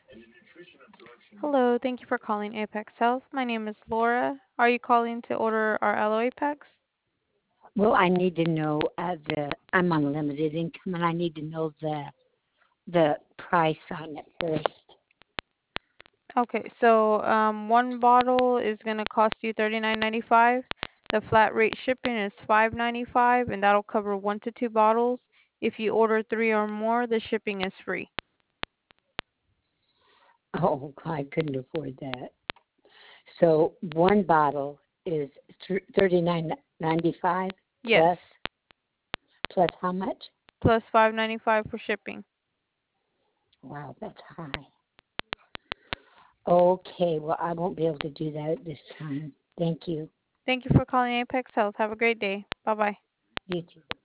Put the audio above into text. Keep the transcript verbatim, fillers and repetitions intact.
Hello, thank you for calling Apex Health. My name is Laura. Are you calling to order our Aloe Apex? Well, I need to know uh, the. I'm on limited income, and I need to know the the price on it first. Okay, so um, one bottle is going to cost you thirty-nine ninety-five. The flat rate shipping is five ninety-five, and that'll cover one to two bottles. If you order three or more, the shipping is free. Oh, I couldn't afford that. So one bottle is thirty nine ninety five Yes, plus plus how much? plus five ninety-five for shipping. Wow, that's high. Okay, well I won't be able to do that at this time. Thank you. Thank you for calling Apex Health. Have a great day. Bye bye. You too.